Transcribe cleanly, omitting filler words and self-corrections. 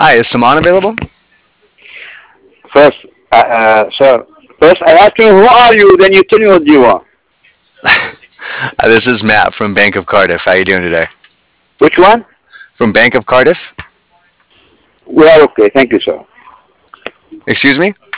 Hi, is Saman available? First, sir, first I ask you who are you, then you tell me what you are. This is Matt from Bank of Cardiff. How you doing today? Which one? From Bank of Cardiff? We are okay, thank you, sir. Excuse me?